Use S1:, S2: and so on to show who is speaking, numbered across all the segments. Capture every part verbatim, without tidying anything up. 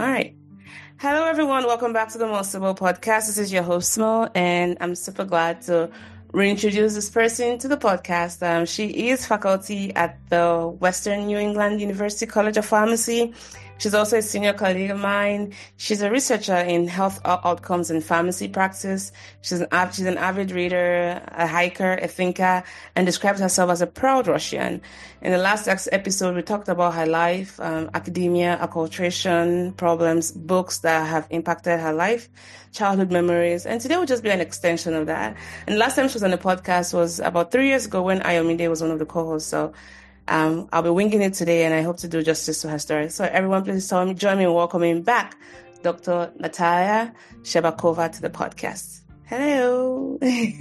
S1: All right. Hello, everyone. Welcome back to the Mo Sibyl podcast. This is your host, Mo, and I'm super glad to reintroduce this person to the podcast. Um, she is faculty at the Western New England University College of Pharmacy. She's also a senior colleague of mine. She's a researcher in health outcomes and pharmacy practice. She's an, she's an avid reader, a hiker, a thinker, and describes herself as a proud Russian. In the last episode, we talked about her life, um, academia, acculturation problems, books that have impacted her life, childhood memories, and today will just be an extension of that. And last time she was on the podcast was about three years ago when Ayomide was one of the co-hosts. So Um, I'll be winging it today, and I hope to do justice to her story. So everyone, please join me, join me in welcoming back Doctor Natalia Shebakova to the podcast. Hello.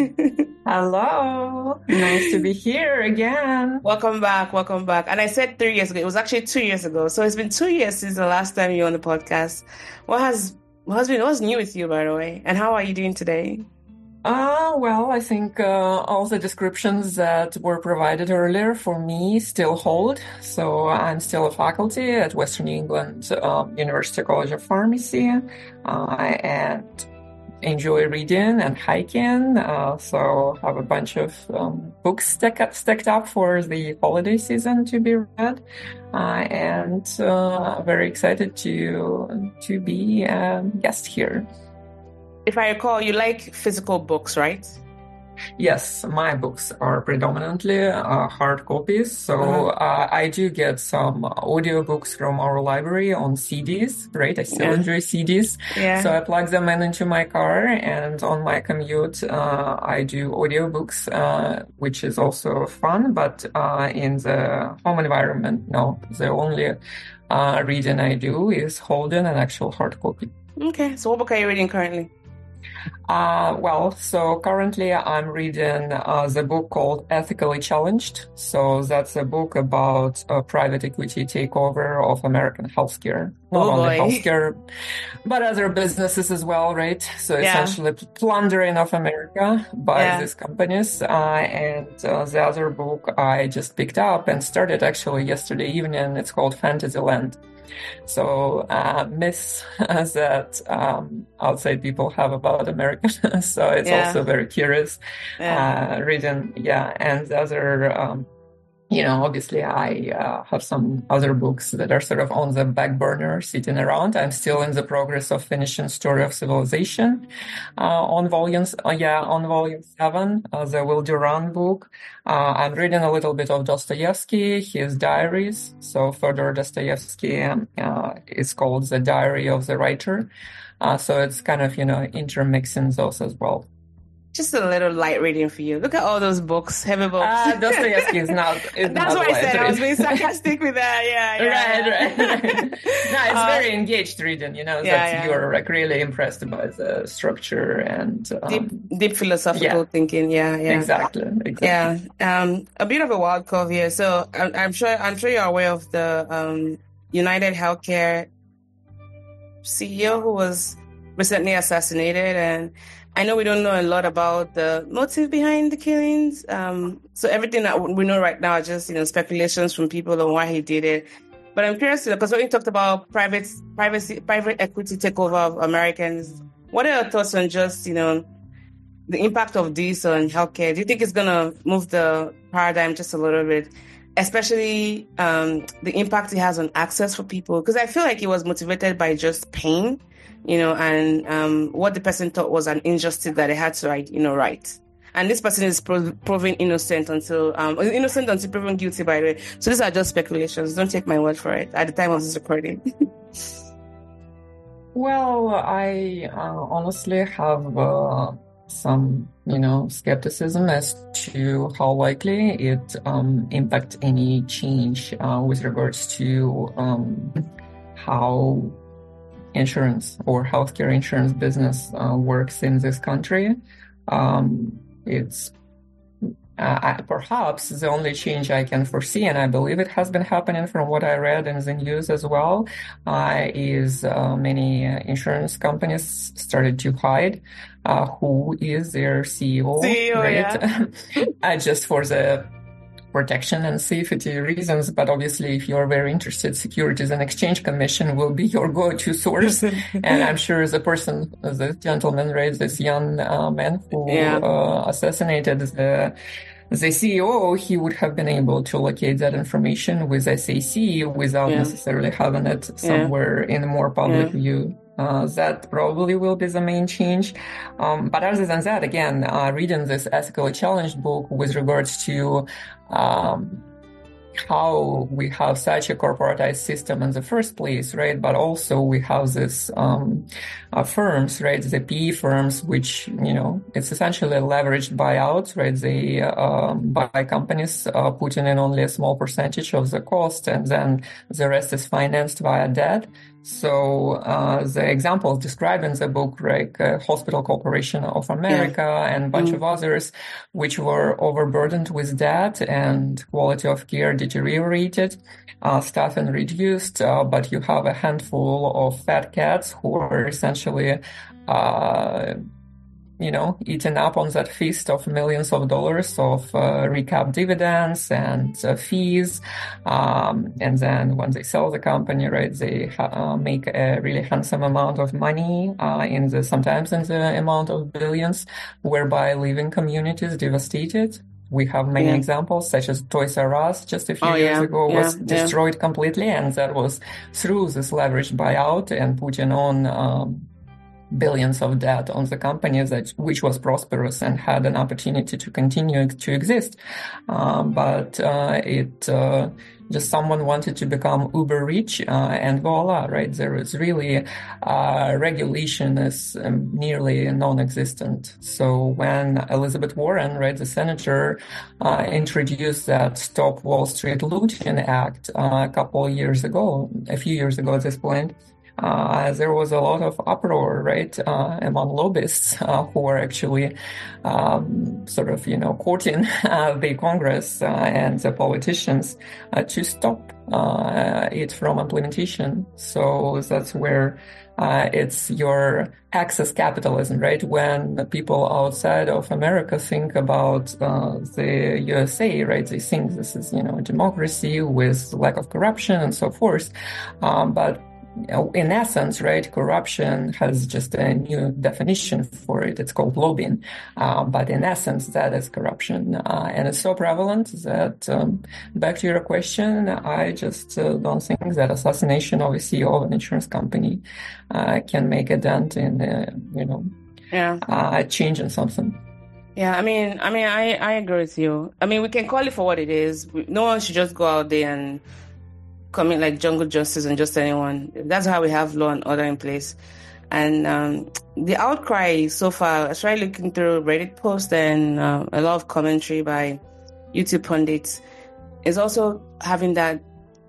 S2: Hello. Nice to be here again.
S1: Welcome back. Welcome back. And I said three years ago. It was actually two years ago. So it's been two years since the last time you were on the podcast. What has what has been what's new with you, by the way? And how are you doing today?
S2: Uh, well, I think uh, all the descriptions that were provided earlier for me still hold. So I'm still a faculty at Western New England um, University College of Pharmacy uh, and enjoy reading and hiking. Uh, so have a bunch of um, books stack up, stacked up for the holiday season to be read. Uh, and uh, very excited to, to be a guest here.
S1: If I recall, you like physical books, right?
S2: Yes, my books are predominantly uh, hard copies. So
S1: uh-huh.
S2: uh, I do get some audiobooks from our library on C Ds, right? I still
S1: yeah.
S2: enjoy C Ds.
S1: Yeah.
S2: So I plug them in into my car, and on my commute, uh, I do audiobooks, uh, which is also fun. But uh, in the home environment, no, the only uh, reading I do is holding an actual hard copy.
S1: Okay. So what book are you reading currently?
S2: Uh, well, so currently I'm reading uh, the book called Ethically Challenged. So that's a book about a private equity takeover of American healthcare. Not
S1: oh
S2: only
S1: boy.
S2: healthcare, but other businesses as well, right? So
S1: yeah.
S2: essentially plundering of America by
S1: yeah.
S2: these companies. Uh, and uh, the other book I just picked up and started actually yesterday evening. It's called Fantasyland. So uh, myths that um, outside people have about America. so it's
S1: yeah.
S2: also very curious
S1: yeah.
S2: uh, reading. Yeah. And the other, um, you know, obviously I uh, have some other books that are sort of on the back burner sitting around. I'm still in the progress of finishing Story of Civilization uh, on volumes. Uh, yeah, on volume seven, uh, the Will Durant book. Uh, I'm reading a little bit of Dostoevsky, his diaries. So Fyodor Dostoevsky uh, is called The Diary of the Writer. Uh, so it's kind of, you know, intermixing those as well.
S1: Just a little light reading for you. Look at all those books, heavy books.
S2: Uh, Dostoevsky is not. Is
S1: That's
S2: not
S1: what I said.
S2: reading.
S1: I was being sarcastic with that. Yeah, yeah.
S2: Right, right, right. No, it's uh, very engaged reading. You know,
S1: yeah,
S2: that
S1: yeah.
S2: you're like really impressed by the structure and um,
S1: deep, deep philosophical
S2: yeah.
S1: thinking. Yeah, yeah.
S2: Exactly. Exactly.
S1: Yeah. Um, a bit of a wild curve here. So I'm, I'm sure. I'm sure you're aware of the um, United Healthcare C E O who was recently assassinated, and I know we don't know a lot about the motive behind the killings. Um, so everything that we know right now are just, you know, speculations from people on why he did it. But I'm curious, you know, because when you talked about private, privacy, private equity takeover of Americans, what are your thoughts on just, you know, the impact of this on healthcare? Do you think it's going to move the paradigm just a little bit, especially um, the impact it has on access for people? Because I feel like it was motivated by just pain. You know, and um, what the person thought was an injustice that they had to, right, you know, right. And this person is pro- proven innocent until um, innocent until proven guilty. By the way, so these are just speculations. Don't take my word for it. At the time of this recording.
S2: Well, I uh, honestly have uh, some, you know, skepticism as to how likely it um, impact any change uh, with regards to um, how insurance or healthcare insurance business uh, works in this country. Um, it's uh, perhaps the only change I can foresee, and I believe it has been happening from what I read in the news as well, uh, is uh, many insurance companies started to hide uh, who is their C E O,
S1: C E O,
S2: right?
S1: Yeah.
S2: uh, just for the protection and safety reasons. But obviously, if you're very interested, Securities and Exchange Commission will be your go-to source. And I'm sure the person, the gentleman, right, this young uh, man who
S1: Yeah.
S2: uh, assassinated the the C E O, he would have been able to locate that information with S A C without
S1: Yeah.
S2: necessarily having it somewhere in more public
S1: Yeah.
S2: view. Uh, that probably will be the main change. Um, but other than that, again, uh, reading this ethically challenged book with regards to um, how we have such a corporatized system in the first place, right? But also we have this um, uh, firms, right? The P E firms, which, you know, it's essentially a leveraged buyout, right? They uh, buy companies, uh, putting in only a small percentage of the cost, and then the rest is financed via debt. So uh, the examples described in the book, like uh, Hospital Corporation of America yeah. and a bunch mm. of others, which were overburdened with debt and quality of care deteriorated, uh, staffing reduced, uh, but you have a handful of fat cats who are essentially uh, you know, eating up on that feast of millions of dollars of uh, recap dividends and uh, fees. Um, and then when they sell the company, right, they ha- uh, make a really handsome amount of money, uh, in the, sometimes in the amount of billions, whereby living communities devastated. We have many yeah. examples, such as Toys R Us just a few
S1: oh,
S2: years
S1: yeah.
S2: ago
S1: yeah.
S2: was destroyed yeah. completely. And that was through this leveraged buyout and putting on, um, billions of debt on the company that which was prosperous and had an opportunity to continue to exist, um, but uh, it uh, just someone wanted to become uber rich, uh, and voila, right? There is really uh, regulation is um, nearly non-existent. So when Elizabeth Warren, right, the senator, uh, introduced that Stop Wall Street Looting Act uh, a couple of years ago, a few years ago at this point. Uh, there was a lot of uproar, right, uh, among lobbyists uh, who were actually um, sort of, you know, courting uh, the Congress uh, and the politicians uh, to stop uh, it from implementation. So that's where uh, it's your access capitalism, right? When people outside of America think about uh, the U S A, right, they think this is, you know, a democracy with lack of corruption and so forth. Um, but in essence, right, corruption has just a new definition for it. It's called lobbying. Uh, but in essence, that is corruption. Uh, and it's so prevalent that, um, back to your question, I just uh, don't think that assassination of a C E O of an insurance company uh, can make a dent in, uh, you know,
S1: yeah.
S2: uh, changing something.
S1: Yeah, I mean, I mean, I, I agree with you. I mean, we can call it for what it is. No one should just go out there and commit like jungle justice on just anyone. That's how we have law and order in place. And um, the outcry so far, I started looking through Reddit posts and uh, a lot of commentary by YouTube pundits, is also having that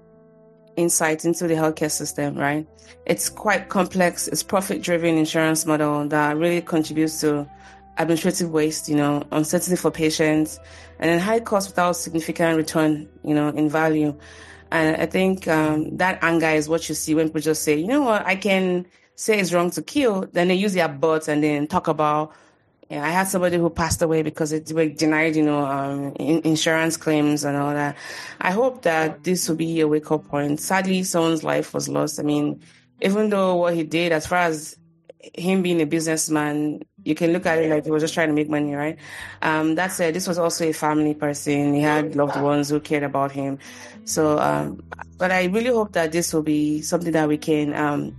S1: insight into the healthcare system, right? It's quite complex. It's profit-driven insurance model that really contributes to administrative waste, you know, uncertainty for patients, and then high cost without significant return, you know, in value. And I think um, that anger is what you see when people just say, you know what, I can say it's wrong to kill. Then they use their butts and then talk about, yeah, I had somebody who passed away because it were denied, you know, um, in- insurance claims and all that. I hope that this will be a wake-up point. Sadly, someone's life was lost. I mean, even though what he did, as far as him being a businessman, you can look at it like he was just trying to make money, right? Um, that said, this was also a family person. He had loved ones who cared about him. So, um, but I really hope that this will be something that we can, um,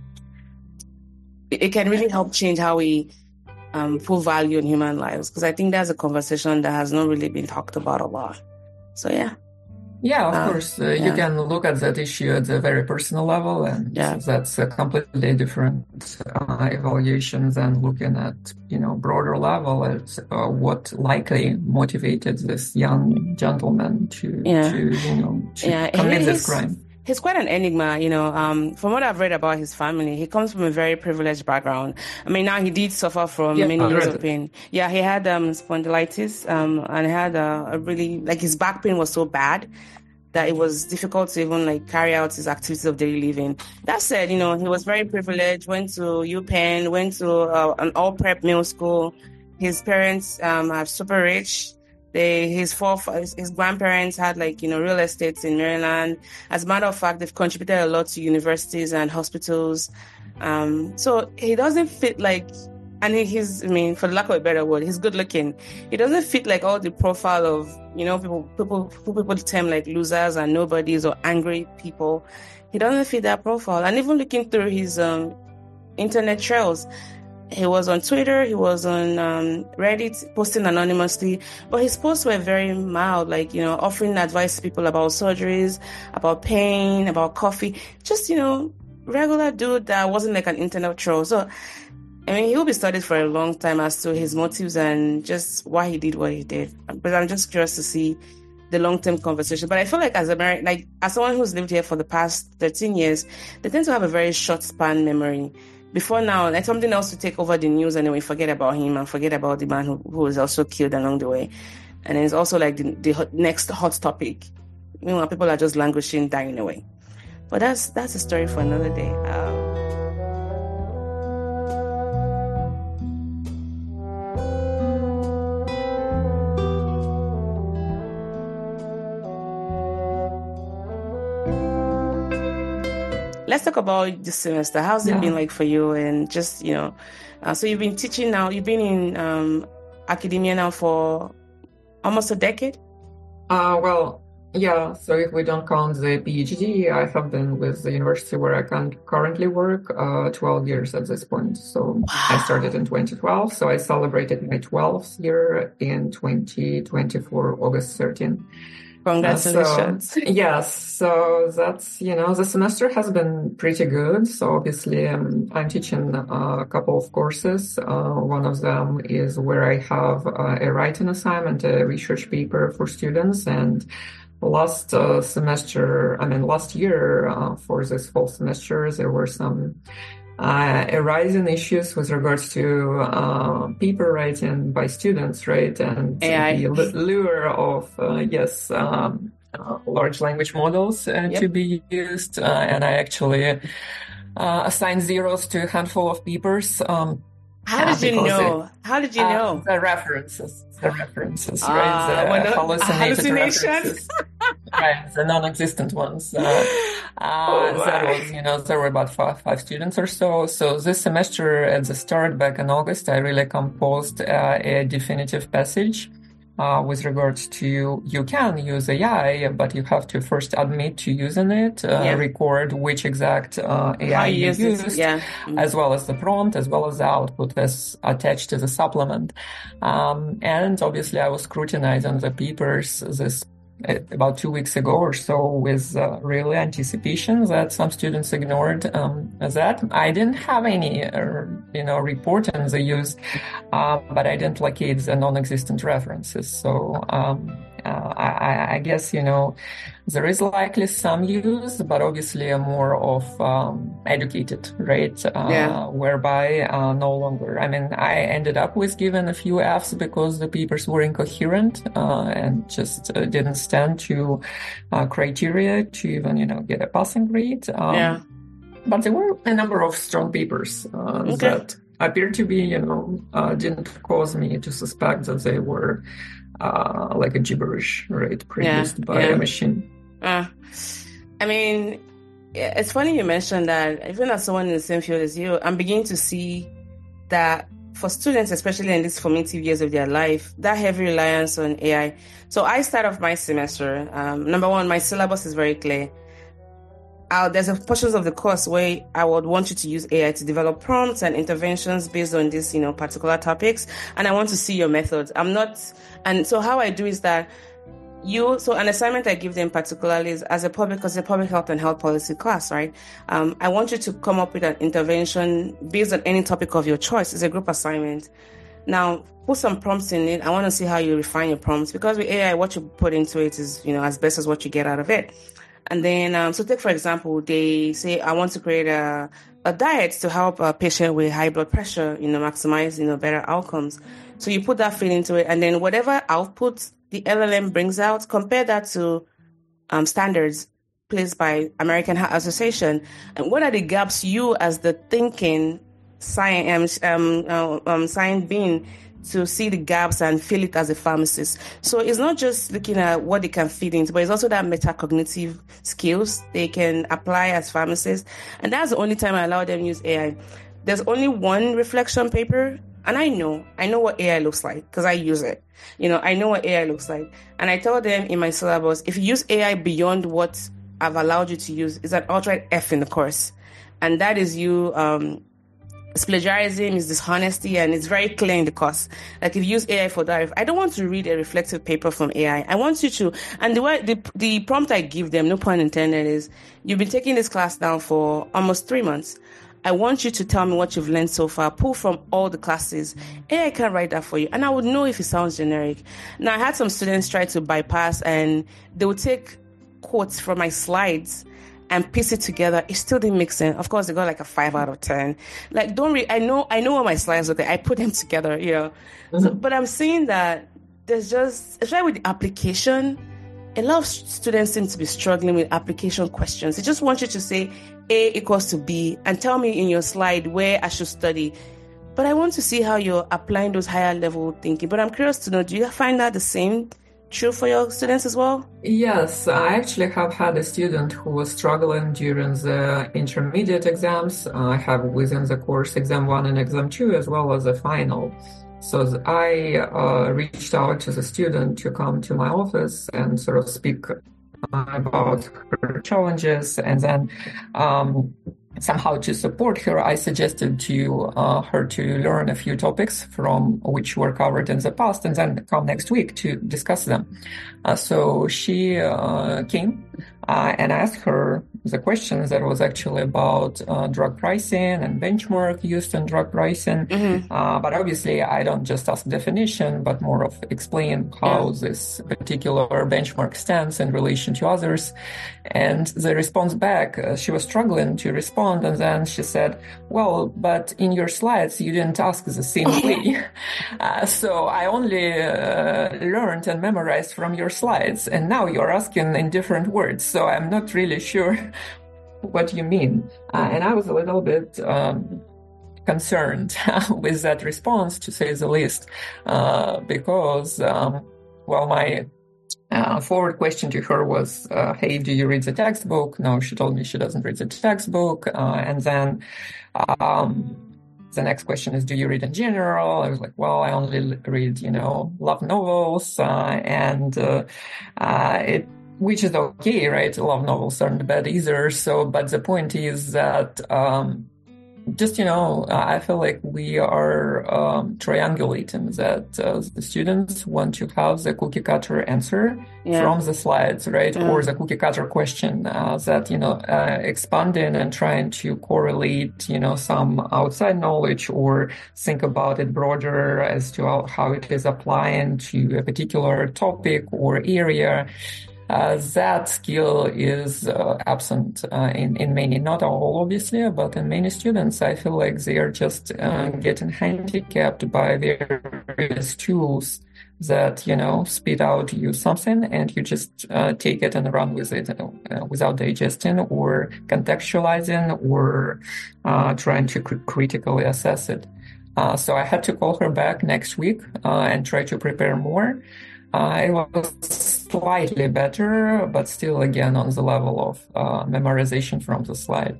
S1: it can really help change how we um, put value in human lives. Because I think that's a conversation that has not really been talked about a lot. So, yeah.
S2: Yeah, of
S1: Um,
S2: course. Uh,
S1: yeah.
S2: You can look at that issue at a very personal level, and
S1: Yeah.
S2: that's a completely different uh, evaluation than looking at, you know, broader level at uh, what likely motivated this young gentleman to,
S1: Yeah.
S2: to you know, to
S1: Yeah,
S2: commit
S1: he-
S2: this
S1: he's-
S2: crime.
S1: He's quite an enigma, you know. Um, from what I've read about his family, he comes from a very privileged background. I mean, now he did suffer from
S2: Yeah,
S1: many
S2: I
S1: years
S2: read
S1: of
S2: it.
S1: pain. Yeah, he had um, spondylitis, um, and had a, a really, like his back pain was so bad that it was difficult to even like carry out his activities of daily living. That said, you know, he was very privileged, went to UPenn, went to uh, an all prep middle school. His parents um, are super rich. They, his four, his his grandparents had like, you know, real estates in Maryland. As a matter of fact, they've contributed a lot to universities and hospitals. Um, so he doesn't fit like, and he, he's, I mean, for lack of a better word, he's good looking. He doesn't fit like all the profile of, you know, people, people, who people term like losers and nobodies or angry people. He doesn't fit that profile. And even looking through his um, internet trails, he was on Twitter, he was on um, Reddit, posting anonymously, but his posts were very mild, like, you know, offering advice to people about surgeries, about pain, about coffee, just, you know, regular dude that wasn't like an internet troll. So, I mean, he will be studied for a long time as to his motives and just why he did what he did. But I'm just curious to see the long-term conversation. But I feel like as American, like as someone who's lived here for the past thirteen years, they tend to have a very short span memory. Before now, like something else to take over the news, and then we forget about him and forget about the man who, who was also killed along the way. And then it's also like the, the next hot topic. You know, people are just languishing, dying away. But that's that's a story for another day. Um, Let's talk about this semester. How's
S2: Yeah.
S1: it been like for you? And just, you know, uh, so you've been teaching now, you've been in um, academia now for almost a decade?
S2: Uh, well, yeah, so if we don't count the PhD, I have been with the university where I can currently work uh, twelve years at this point. So I started in twenty twelve, so I celebrated my twelfth year in twenty twenty-four, August thirteenth.
S1: Congratulations.
S2: Uh, so, yes, so that's, you know, the semester has been pretty good. So obviously um, I'm teaching uh, a couple of courses. Uh, one of them is where I have uh, a writing assignment, a research paper for students. And last uh, semester, I mean, last year uh, for this fall semester, there were some Uh, arising issues with regards to uh, paper writing by students, right? And
S1: A I.
S2: the l- lure of, uh, yes, um, uh, large language models uh,
S1: Yep.
S2: to be used. Uh, and I actually uh, assigned zeros to a handful of papers. Um,
S1: How did
S2: uh,
S1: you
S2: because
S1: know? How did you
S2: uh,
S1: know?
S2: the references, the references,
S1: Ah,
S2: right? The
S1: well, no-
S2: hallucinated
S1: hallucinations.
S2: references, right? The non-existent ones. Uh, uh,
S1: Oh,
S2: that
S1: my.
S2: was, you know, there were about five, five students or so. So this semester, at the start, back in August, I really composed uh, a definitive passage. Uh, with regards to, you can use A I, but you have to first admit to using it, uh,
S1: Yeah.
S2: record which exact uh, A I
S1: How
S2: you
S1: you use it?
S2: used,
S1: Yeah. Mm.
S2: as well as the prompt, as well as the output as attached to the supplement. Um, and obviously I was scrutinizing the papers this uh, about two weeks ago or so with uh, real anticipation that some students ignored um, that. I didn't have any, uh, you know, reporting they used, uh, but I didn't locate the non-existent references. So um, uh, I, I guess, you know, there is likely some use, but obviously a more of um, educated, right? Uh,
S1: Yeah.
S2: Whereby uh, no longer. I mean, I ended up with giving a few Fs because the papers were incoherent uh, and just uh, didn't stand to uh, criteria to even, you know, get a passing grade. Um,
S1: Yeah.
S2: But there were a number of strong papers uh,
S1: Okay.
S2: that appeared to be, you know, uh, didn't cause me to suspect that they were uh, like a gibberish, right, produced by
S1: yeah.
S2: a machine.
S1: Uh, I mean, yeah, it's funny you mentioned that. Even as someone in the same field as you, I'm beginning to see that for students, especially in these formative years of their life, that heavy reliance on A I. So I start off my semester. Um, number one, my syllabus is very clear. Uh, there's a portions of the course where I would want you to use A I to develop prompts and interventions based on these, you know, particular topics. And I want to see your methods. I'm not, and so how I do is that you, so an assignment I give them particularly is as a public, because it's a public health and health policy class, right? Um, I want you to come up with an intervention based on any topic of your choice. It's a group assignment. Now, put some prompts in it. I want to see how you refine your prompts, because with A I, what you put into it is, you know, as best as what you get out of it. And then, um, so take, for example, they say, I want to create a, a diet to help a patient with high blood pressure, you know, maximize, you know, better outcomes. So you put that feed into it, and then whatever output the L L M brings out, compare that to um, standards placed by American Heart Association. And what are the gaps you, as the thinking science, um, uh, um, science being, to see the gaps and fill it as a pharmacist. So it's not just looking at what they can feed into, but it's also that metacognitive skills they can apply as pharmacists. And that's the only time I allow them to use A I. There's only one reflection paper, and I know, I know what A I looks like because I use it. You know, I know what A I looks like. And I tell them in my syllabus, if you use A I beyond what I've allowed you to use, it's an outright F in the course. And that is you, um, it's plagiarism, it's dishonesty, and it's very clear in the course. Like if you use A I for that, I don't want to read a reflective paper from A I. I want you to, and the way, the, the prompt I give them, no pun intended, is you've been taking this class now for almost three months. I want you to tell me what you've learned so far. Pull from all the classes. A I can write that for you. And I would know if it sounds generic. Now, I had some students try to bypass, and they would take quotes from my slides and piece it together. It still didn't make sense. Of course, they got like a five out of ten. Like, don't re- I know, I know what my slides are. I put them together, you know. Mm-hmm. So, but I'm seeing that there's just, especially with the application, a lot of students seem to be struggling with application questions. They just want you to say A equals to B and tell me in your slide where I should study. But I want to see how you're applying those higher level thinking. But I'm curious to know, do you find that the same true for your students as well?
S2: Yes, I actually have had a student who was struggling during the intermediate exams. I have within the course exam one and exam two, as well as a final. So I uh, reached out to the student to come to my office and sort of speak about her challenges, and then um, somehow to support her, I suggested to uh, her to learn a few topics from which were covered in the past, and then come next week to discuss them. Uh, so she uh, came, uh, and I asked her the questions that was actually about uh, drug pricing and benchmark used in drug pricing. Mm-hmm. Uh, but obviously, I don't just ask definition, but more of explain how yeah. this particular benchmark stands in relation to others. And the response back, uh, she was struggling to respond. And then she said, well, but in your slides, you didn't ask the same way. uh, so I only uh, learned and memorized from your slides. And now you're asking in different words. So I'm not really sure what you mean. Uh, and I was a little bit um, concerned with that response, to say the least, uh, because, um, well, my uh, forward question to her was, uh, hey, do you read the textbook? No, she told me she doesn't read the textbook. Uh, and then um, the next question is, do you read in general? I was like, well, I only read, you know, love novels. Uh, and uh, uh, it Which is okay, right? Love novels aren't bad either. So, but the point is that, um, just, you know, I feel like we are um, triangulating that uh, the students want to have the cookie cutter answer yeah. from the slides, right? Yeah. Or the cookie cutter question uh, that, you know, uh, expanding and trying to correlate, you know, some outside knowledge or think about it broader as to how, how it is applying to a particular topic or area. Uh, that skill is uh, absent uh, in, in many, not all obviously, but in many students. I feel like they are just uh, getting handicapped by various tools that, you know, spit out you something and you just uh, take it and run with it uh, without digesting or contextualizing or uh, trying to cr- critically assess it. Uh, so I had to call her back next week uh, and try to prepare more. Uh, it was slightly better, but still, again, on the level of uh, memorization from the slide.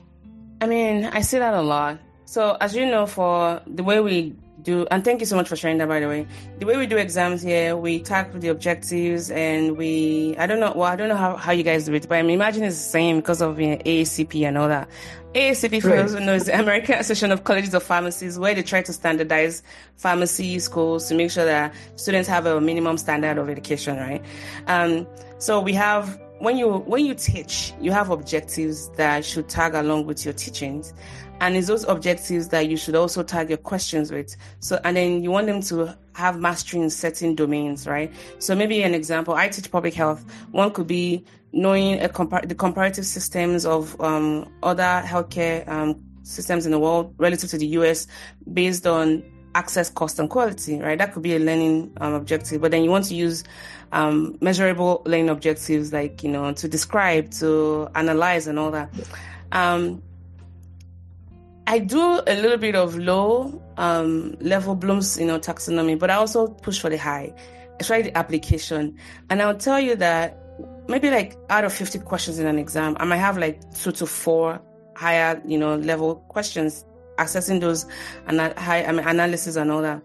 S1: I mean, I see that a lot. So, as you know, for the way we do, and thank you so much for sharing that, by the way, the way we do exams here, we tackle the objectives and we, I don't know, well, I don't know how, how you guys do it, but I mean, imagine it's the same because of you know, A A C P and all that. A A C P, for those who know, is the American Association of Colleges of Pharmacies, where they try to standardize pharmacy schools to make sure that students have a minimum standard of education, right? Um, so we have, when you when you teach, you have objectives that should tag along with your teachings. And it's those objectives that you should also tag your questions with. So, and then you want them to have mastery in certain domains, right? So maybe an example, I teach public health. One could be knowing a compar- the comparative systems of um, other healthcare um, systems in the world relative to the U S based on access, cost, and quality, right? That could be a learning um, objective. But then you want to use um, measurable learning objectives like, you know, to describe, to analyze and all that. Um, I do a little bit of low um, level Bloom's, you know, taxonomy, but I also push for the high, especially the application. And I'll tell you that maybe like out of fifty questions in an exam, I might have like two to four higher, you know, level questions, accessing those ana- high I mean, analysis and all that.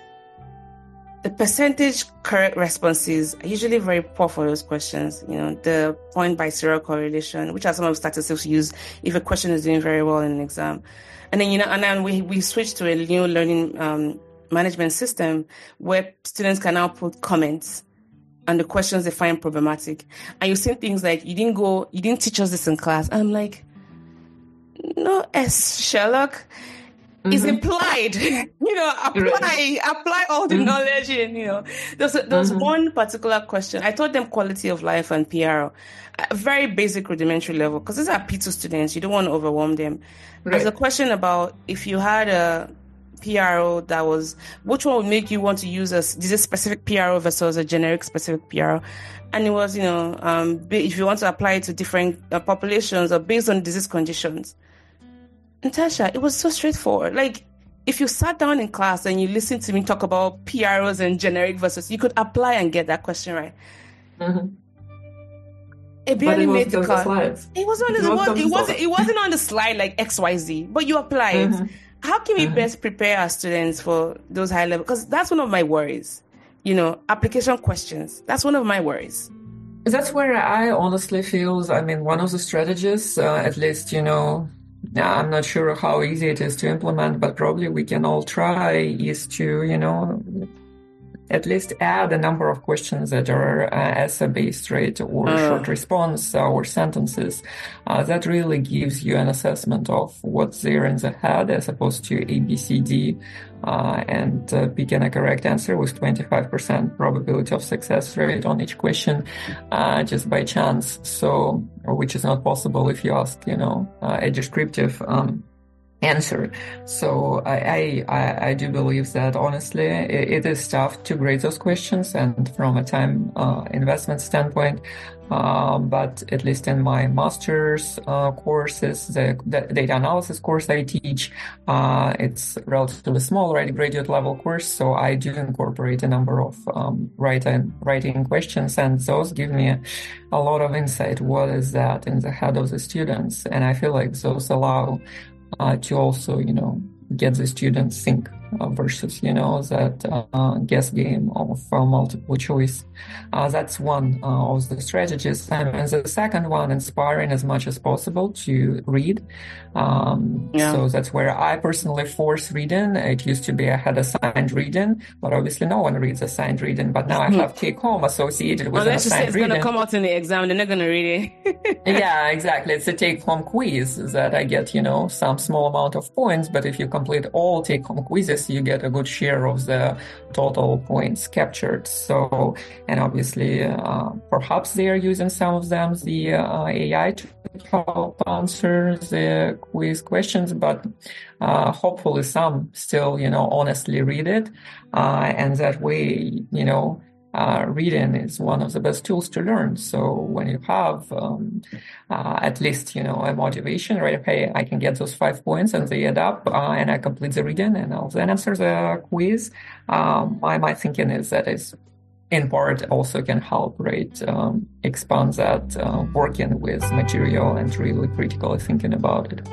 S1: The percentage correct responses are usually very poor for those questions. You know, the point by serial correlation, which are some of the statistics used if a question is doing very well in an exam. And then, you know, and then we, we switched to a new learning um, management system where students can now put comments on the questions they find problematic. And you see things like, you didn't go, you didn't teach us this in class. And I'm like, no, S. Sherlock. Mm-hmm. Is implied, you know, apply, apply all the mm-hmm. knowledge in, you know. There's, there's mm-hmm. one particular question. I taught them quality of life and P R O, a very basic rudimentary level, because these are P two students. You don't want to overwhelm them. Right. There's a question about if you had a P R O that was, which one would make you want to use a, is a specific P R O versus a generic specific P R O? And it was, you know, um, if you want to apply it to different uh, populations or based on disease conditions. Natasha, it was so straightforward. Like, if you sat down in class and you listened to me talk about P R Os and generic versus, you could apply and get that question right. Mm-hmm. It barely made the cut. It was on the, it, was, it wasn't. It wasn't on the slide like X Y Z, but you applied. Mm-hmm. How can we mm-hmm. best prepare our students for those high level? Because that's one of my worries. You know, application questions. That's one of my worries.
S2: That's where I honestly feel. I mean, one of the strategies, uh, at least, you know. I'm not sure how easy it is to implement, but probably we can all try is to, you know, at least add a number of questions that are uh, essay-based, right, or uh. short response uh, or sentences. Uh, that really gives you an assessment of what's there in the head as opposed to A, B, C, D, uh, and uh, picking a correct answer with twenty-five percent probability of success rate on each question, uh, just by chance. So, which is not possible if you ask, you know, uh, a descriptive um, answer. So I, I, I do believe that honestly, it, it is tough to grade those questions and from a time uh, investment standpoint. Uh, but at least in my master's uh, courses, the, the data analysis course I teach, uh, it's relatively small, right, graduate level course. So I do incorporate a number of um, writing, writing questions, and those give me a, a lot of insight. What is that in the head of the students? And I feel like those allow uh, to also, you know, get the students think uh, versus, you know, that uh, guess game of uh, multiple choice. Uh, that's one uh, of the strategies. And the second one, inspiring as much as possible to read. Um, yeah. So that's where I personally force reading. It used to be I had assigned reading, but obviously no one reads assigned reading. But now I have take home associated with
S1: Unless
S2: an assigned
S1: it's
S2: reading.
S1: It's going to come out in the exam, they're not going to read it.
S2: Yeah, exactly. It's a take home quiz that I get, you know, some small amount of points. But if you complete all take home quizzes, you get a good share of the total points captured. So, and obviously, uh, perhaps they are using some of them, the uh, A I to help answer the quiz questions, but uh, hopefully some still, you know, honestly read it. Uh, and that way, you know, Uh, reading is one of the best tools to learn. So when you have um, uh, at least, you know, a motivation, right? Okay, I can get those five points and they add up uh, and I complete the reading and I'll then answer the quiz. Um, my, my thinking is that is in part also can help, right, um, expand that uh, working with material and really critically thinking about it.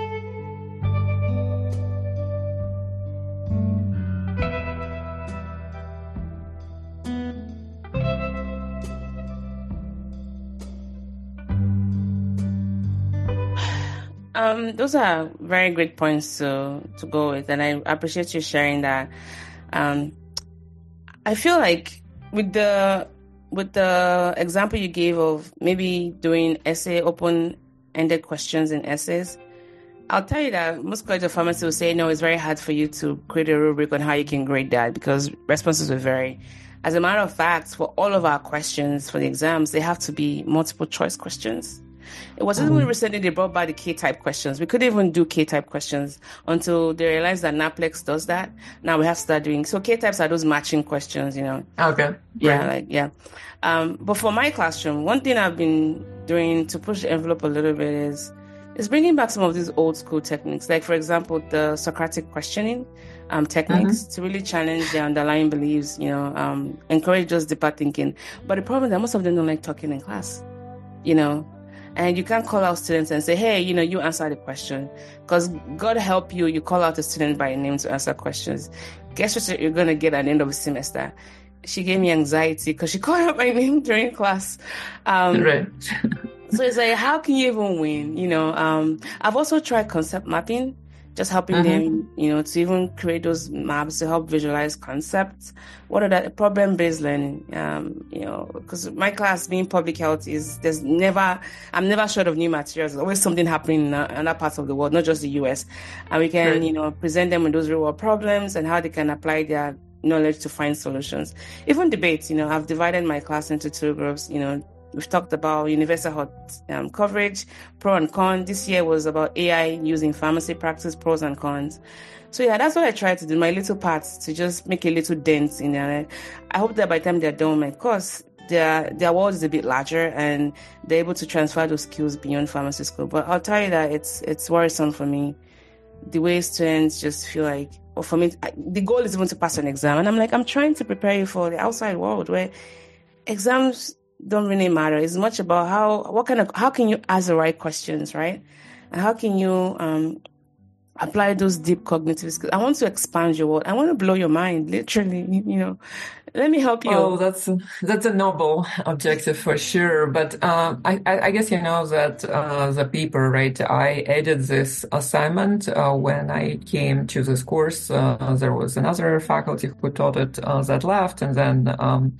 S1: Um, those are very great points to to go with, and I appreciate you sharing that. Um, I feel like with the with the example you gave of maybe doing essay open-ended questions in essays, I'll tell you that most colleges of pharmacy will say no, it's very hard for you to create a rubric on how you can grade that because responses will vary. As a matter of fact, for all of our questions for the exams, they have to be multiple choice questions. It wasn't mm-hmm. even recently they brought back the K-type questions. We couldn't even do K-type questions until they realized that NAPLEX does that. Now we have to start doing, so K-types are those matching questions, you know.
S2: Okay.
S1: Yeah, right. like, yeah. Um, but for my classroom, one thing I've been doing to push the envelope a little bit is It's bringing back some of these old school techniques, like, for example, the Socratic questioning um, techniques
S2: Mm-hmm.
S1: to really challenge their underlying beliefs, you know, um, encourage just deeper thinking. But the problem is that most of them don't like talking in class, you know, and you can't call out students and say, hey, you know, you answer the question. Because God help you, you call out a student by name to answer questions. Guess what you're going to get at the end of the semester? She gave me anxiety because she called out my name during class. Um,
S2: Right.
S1: So it's like, how can you even win? You know, um, I've also tried concept mapping, just helping
S2: Mm-hmm.
S1: them, you know, to even create those maps to help visualize concepts. What are that problem-based learning? Um, you know, because my class being public health is, there's never, I'm never short of new materials. There's always something happening in other parts of the world, not just the U S. And we can,
S2: Right.
S1: you know, present them with those real world problems and how they can apply their knowledge to find solutions. Even debates, you know, I've divided my class into two groups, you know. We've talked about universal health um, coverage, pro and con. This year was about A I using pharmacy practice, pros and cons. So yeah, that's what I try to do, my little parts to just make a little dent in there. I hope that by the time they're done with my course, their their world is a bit larger and they're able to transfer those skills beyond pharmacy school. But I'll tell you that it's it's worrisome for me. The way students just feel like, or for me, I, the goal is even to pass an exam. And I'm like, I'm trying to prepare you for the outside world where exams don't really matter. It's much about how, what kind of, how can you ask the right questions, right? And how can you um, apply those deep cognitive skills? I want to expand your world. I want to blow your mind, literally, you know. Let me help you.
S2: Oh, that's a, that's a noble objective for sure. But uh, I, I guess you know that uh, the paper, right? I added this assignment uh, when I came to this course. Uh, there was another faculty who taught it uh, that left, and then um,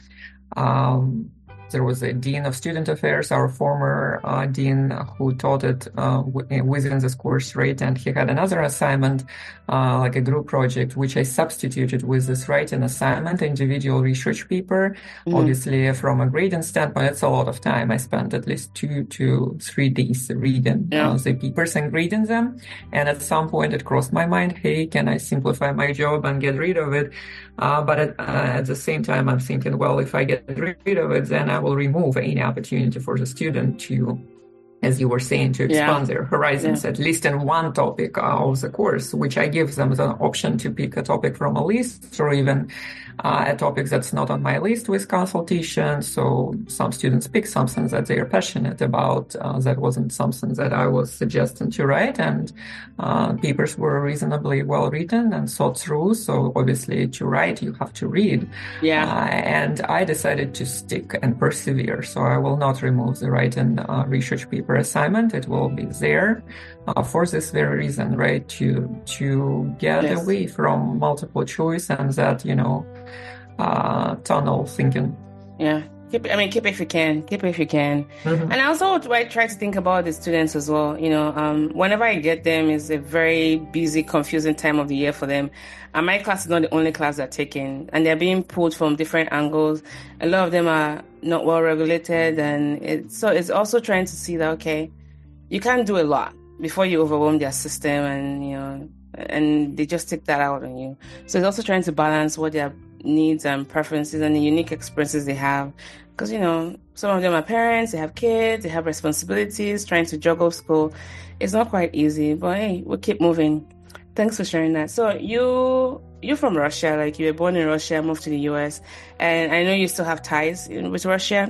S2: um, there was a dean of student affairs, our former uh, dean, who taught it uh, w- within this course, right? And he had another assignment, uh, like a group project, which I substituted with this writing assignment, individual research paper. Mm-hmm. Obviously, from a grading standpoint, it's a lot of time. I spent at least two to three days reading yeah. uh, the papers and grading them. And at some point, it crossed my mind, hey, can I simplify my job and get rid of it? Uh, but at, uh, at the same time, I'm thinking, well, if I get rid of it, then I will remove any opportunity for the student to, as you were saying, to expand yeah. their horizons, yeah. at least in one topic of the course, which I give them the option to pick a topic from a list or even uh, a topic that's not on my list with consultation. So some students pick something that they are passionate about. Uh, that wasn't something that I was suggesting to write, and uh, papers were reasonably well written and thought through. So obviously to write, you have to read.
S1: Yeah.
S2: Uh, and I decided to stick and persevere. So I will not remove the writing uh, research paper assignment. It will be there uh, for this very reason, right? To to get yes. away from multiple choice and that, you know, uh, tunnel thinking.
S1: Yeah. Keep, I mean, keep it if you can. Keep it if you can. Mm-hmm. And I also try, try to think about the students as well. You know, um, whenever I get them, it's a very busy, confusing time of the year for them. And my class is not the only class they're taking. And they're being pulled from different angles. A lot of them are not well regulated. And it, so it's also trying to see that, okay, you can't do a lot before you overwhelm their system and, you know, and they just take that out on you. So it's also trying to balance what their needs and preferences and the unique experiences they have. Because, you know, some of them are parents, they have kids, they have responsibilities, trying to juggle school. It's not quite easy, but hey, we'll keep moving. Thanks for sharing that. So you, you're from Russia, like you were born in Russia, moved to the U S, and I know you still have ties with Russia.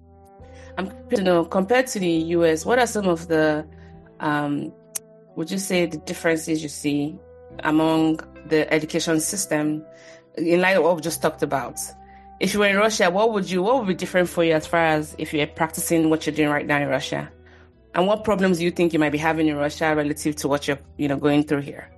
S1: I'm curious to know, compared to the U S, what are some of the, um, would you say the differences you see among the education system in light of what we just talked about? If you were in Russia, what would you, what would be different for you as far as if you're practicing what you're doing right now in Russia? And what problems do you think you might be having in Russia relative to what you're, you know, going through here?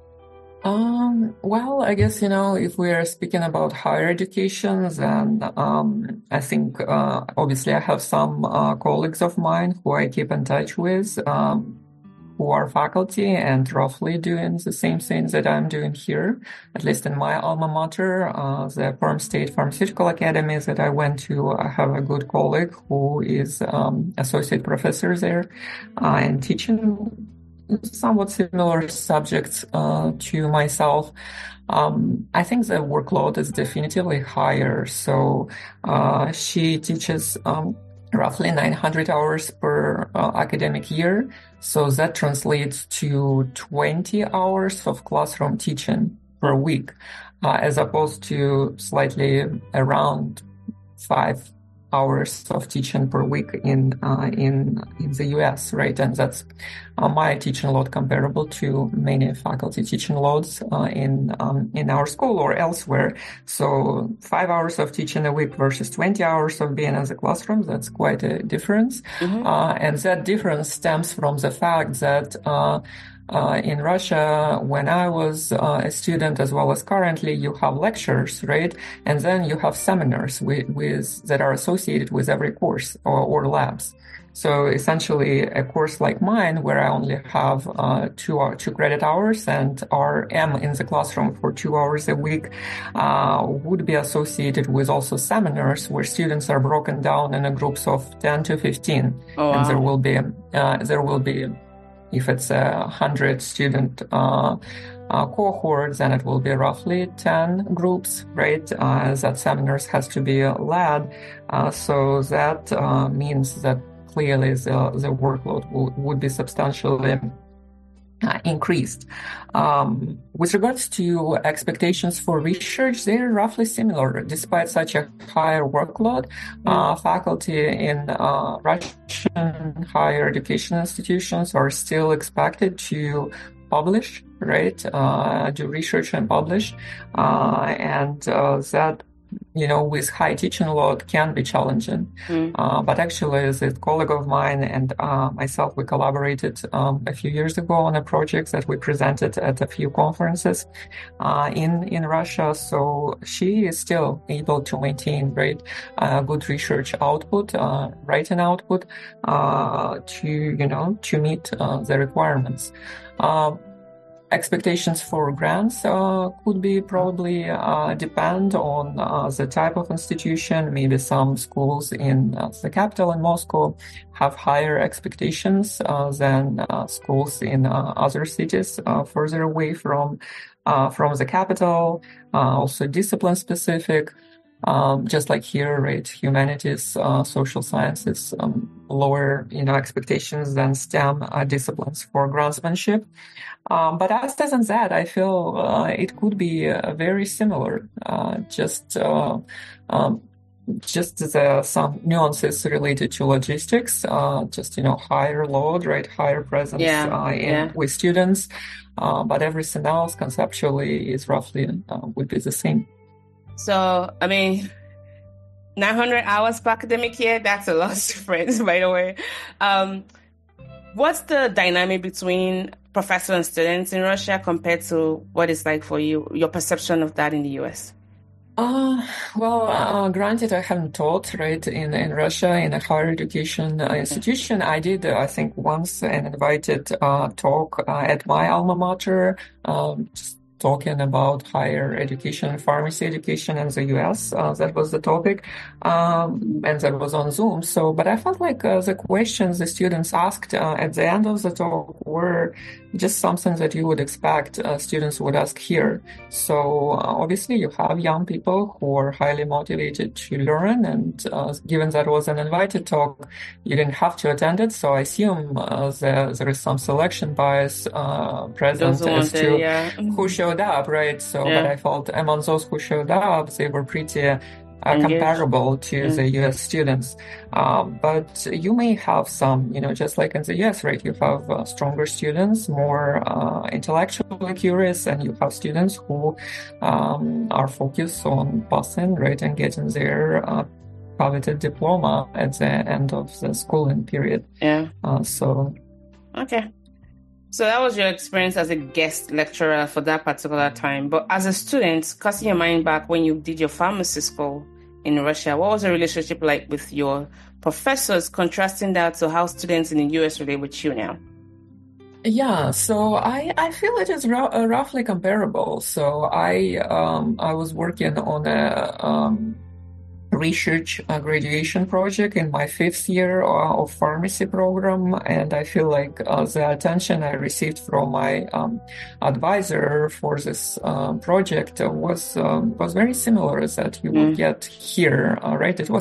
S2: Um, well, I guess, you know, if we are speaking about higher education, then um, I think, uh, obviously I have some uh, colleagues of mine who I keep in touch with, um, who are faculty and roughly doing the same things that I'm doing here, at least in my alma mater, uh, the Perm State Pharmaceutical Academy that I went to. I have a good colleague who is um, associate professor there uh, and teaching somewhat similar subjects uh, to myself. Um, I think the workload is definitively higher. So uh, she teaches um, roughly nine hundred hours per uh, academic year. So that translates to twenty hours of classroom teaching per week, uh, as opposed to slightly around five hours of teaching per week in uh, in in the U S, right? And that's uh, my teaching load comparable to many faculty teaching loads uh, in um, in our school or elsewhere. So five hours of teaching a week versus twenty hours of being in the classroom, that's quite a difference. Mm-hmm. Uh, and that difference stems from the fact that uh, Uh, in Russia, when I was uh, a student, as well as currently, you have lectures, right? And then you have seminars with, with that are associated with every course or, or labs. So essentially, a course like mine, where I only have uh, two two credit hours and are am in the classroom for two hours a week, uh, would be associated with also seminars where students are broken down in a groups of ten to fifteen, oh, wow. And there will be uh, there will be. If it's a hundred student uh, uh, cohort, then it will be roughly ten groups, right? Uh, that seminars has to be led. Uh, so that uh, means that clearly the, the workload w- would be substantially Uh, increased. Um, with regards to expectations for research, they're roughly similar. Despite such a higher workload, uh, faculty in uh, Russian higher education institutions are still expected to publish, right? Uh, do research and publish. Uh, and uh, that you know, with high teaching load can be challenging. Mm. Uh, but actually, as a colleague of mine and uh, myself, we collaborated um, a few years ago on a project that we presented at a few conferences uh, in, in Russia. So she is still able to maintain great, uh, good research output, uh, writing output, uh, to, you know, to meet uh, the requirements. Uh, Expectations for grants uh, could be probably uh, depend on uh, the type of institution. Maybe some schools in uh, the capital in Moscow have higher expectations uh, than uh, schools in uh, other cities uh, further away from uh, from the capital. Uh, also discipline specific. Um, just like here, right, humanities, uh, social sciences, um, lower, you know, expectations than STEM uh, disciplines for grantsmanship. Um, but other than that, I feel uh, it could be uh, very similar. Uh, just, uh, um, just the, some nuances related to logistics. Uh, just you know, higher load, right, higher presence
S1: yeah,
S2: uh, in,
S1: yeah.
S2: with students. Uh, but everything else conceptually is roughly uh, would be the same.
S1: So, I mean, nine hundred hours per academic year, that's a lot of difference, by the way. Um, what's the dynamic between professors and students in Russia compared to what it's like for you, your perception of that in the U S?
S2: Uh, well, uh, granted, I haven't taught, right, in, in Russia in a higher education uh, institution. I did, uh, I think, once an invited uh, talk uh, at my alma mater, um, just talking about higher education, pharmacy education in the U S. Uh, that was the topic. Um, and that was on Zoom. So, but I felt like uh, the questions the students asked uh, at the end of the talk were just something that you would expect uh, students would ask here. So uh, obviously you have young people who are highly motivated to learn. And uh, given that it was an invited talk, you didn't have to attend it. So I assume uh, there, there is some selection bias uh, present as to
S1: yeah.
S2: who showed up, right? So, yeah. But I felt among those who showed up, they were pretty uh, comparable to mm. the U S students. Um, but you may have some, you know, just like in the U S, right? You have uh, stronger students, more uh, intellectually curious, and you have students who um, are focused on passing, right, and getting their uh, coveted diploma at the end of the schooling period.
S1: Yeah.
S2: Uh, so.
S1: Okay. So that was your experience as a guest lecturer for that particular time. But as a student, casting your mind back when you did your pharmacy school in Russia, what was the relationship like with your professors, contrasting that to how students in the U S relate with you now?
S2: Yeah, so I, I feel it is r- uh, roughly comparable. So I um, I was working on a um, research uh, graduation project in my fifth year uh, of pharmacy program, and I feel like uh, the attention I received from my um, advisor for this um, project was um, was very similar as that you mm. would get here, uh, right? It was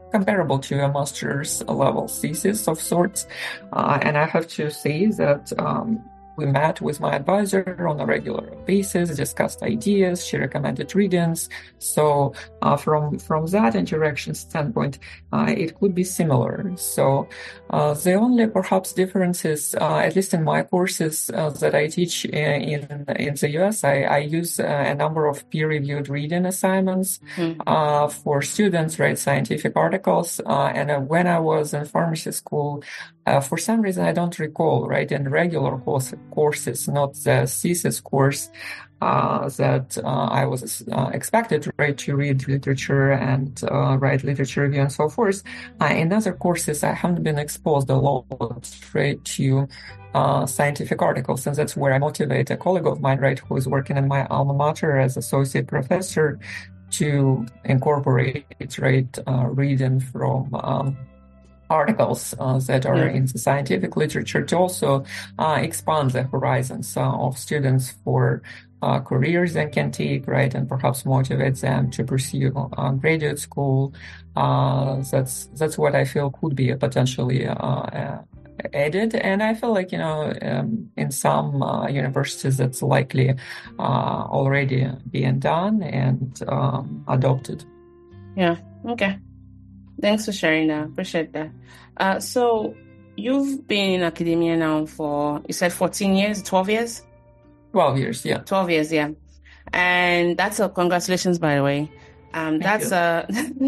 S2: comparable to a master's level thesis of sorts. Uh, and I have to say that um, we met with my advisor on a regular basis, discussed ideas, she recommended readings. So uh, from from that interaction standpoint, uh, it could be similar. So uh, the only perhaps difference is, uh, at least in my courses uh, that I teach in, in, in the U S, I, I use uh, a number of peer-reviewed reading assignments mm. uh, for students, write scientific articles. Uh, and uh, when I was in pharmacy school, Uh, for some reason, I don't recall, right, in regular course, courses, not the thesis course, uh, that uh, I was uh, expected, right, to read literature and uh, write literature review and so forth. Uh, in other courses, I haven't been exposed a lot, right, to uh, scientific articles, and that's where I motivate a colleague of mine, right, who is working in my alma mater as associate professor to incorporate, right, uh, reading from um, articles uh, that are yeah. in the scientific literature to also uh, expand the horizons uh, of students for uh, careers they can take, right, and perhaps motivate them to pursue uh, graduate school. Uh, that's that's what I feel could be a potentially uh, uh, added, and I feel like, you know, um, in some uh, universities that's likely uh, already being done and um, adopted.
S1: Yeah. Okay. Thanks for sharing that. Appreciate that. Uh, so you've been in academia now for, you said fourteen years, twelve years?
S2: twelve years, yeah.
S1: twelve years, yeah. And that's a, congratulations, by the way. Um, that's a,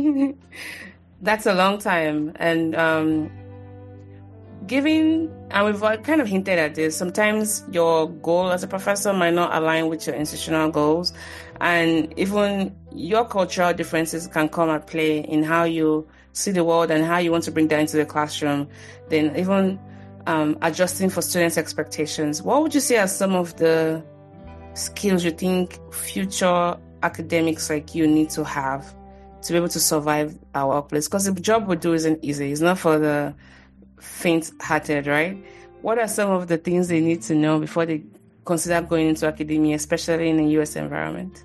S1: that's a long time. And um, given, and we've kind of hinted at this, sometimes your goal as a professor might not align with your institutional goals. And even your cultural differences can come at play in how you see the world and how you want to bring that into the classroom. Then even um, adjusting for students' expectations. What would you say are some of the skills you think future academics like you need to have to be able to survive our workplace? Because the job we do isn't easy. It's not for the faint-hearted, right? What are some of the things they need to know before they consider going into academia, especially in a U S environment?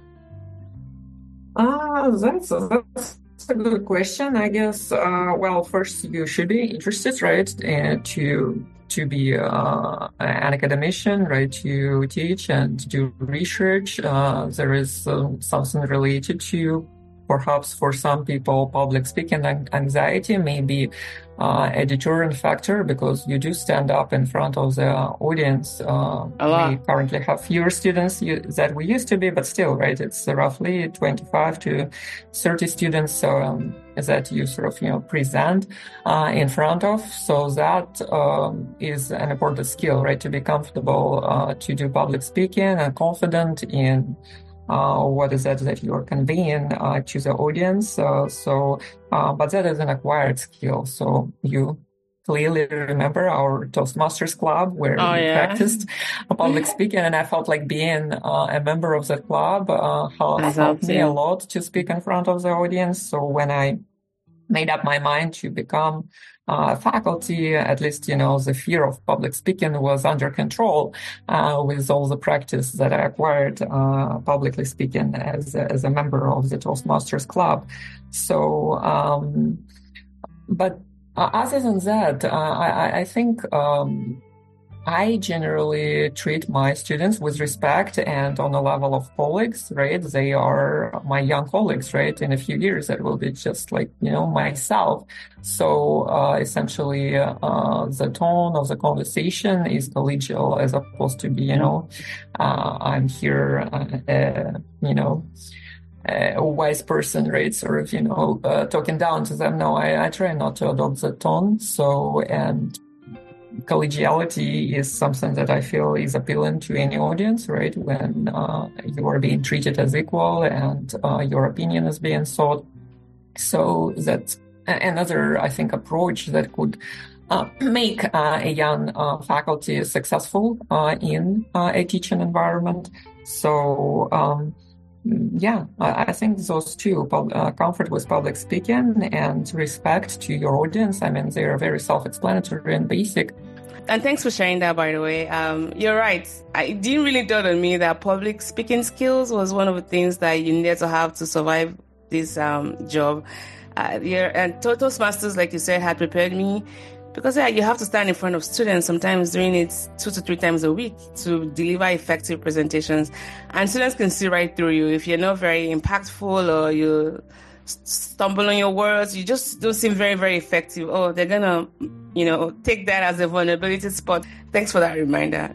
S2: Uh, that's, that's a good question. I guess, uh, well, first you should be interested, right, and to to be uh, an academician, right, to teach and do research. Uh, there is uh, something related to, perhaps for some people, public speaking anxiety may be uh, a deterrent factor because you do stand up in front of the audience. Uh, we currently have fewer students that we used to be, but still, right, it's roughly twenty-five to thirty students um, that you sort of, you know, present uh, in front of. So that um, is an important skill, right, to be comfortable uh, to do public speaking and confident in Uh, what is that that you are conveying uh, to the audience. Uh, so, uh, but that is an acquired skill. So you clearly remember our Toastmasters Club where
S1: oh,
S2: we
S1: yeah.
S2: practiced public speaking, and I felt like being uh, a member of that club uh, helped, helped me a lot to speak in front of the audience. So when I made up my mind to become uh, faculty, at least, you know, the fear of public speaking was under control uh, with all the practice that I acquired uh, publicly speaking as a, as a member of the Toastmasters Club. So, um, but uh, other than that, uh, I, I think um, I generally treat my students with respect and on the level of colleagues, right? They are my young colleagues, right? In a few years, that will be just like, you know, myself. So uh, essentially, uh, the tone of the conversation is collegial as opposed to be, you know, uh, I'm here, uh, uh, you know, a wise person, right? Sort of, you know, uh, talking down to them. No, I, I try not to adopt that tone. So, and collegiality is something that I feel is appealing to any audience, right? When uh, you are being treated as equal and uh, your opinion is being sought. So that's another, I think, approach that could uh, make uh, a young uh, faculty successful uh, in uh, a teaching environment. So, um, yeah, I think those two, uh, comfort with public speaking and respect to your audience, I mean, they are very self-explanatory and basic.
S1: And thanks for sharing that, by the way. Um, you're right. I, it didn't really dawn on me that public speaking skills was one of the things that you needed to have to survive this um, job. Uh, yeah, and Toastmasters, like you said, had prepared me because yeah, you have to stand in front of students, sometimes doing it two to three times a week to deliver effective presentations. And students can see right through you. If you're not very impactful or you stumble on your words, you just don't seem very, very effective. Oh, they're gonna, you know, take that as a vulnerability spot. Thanks for that reminder.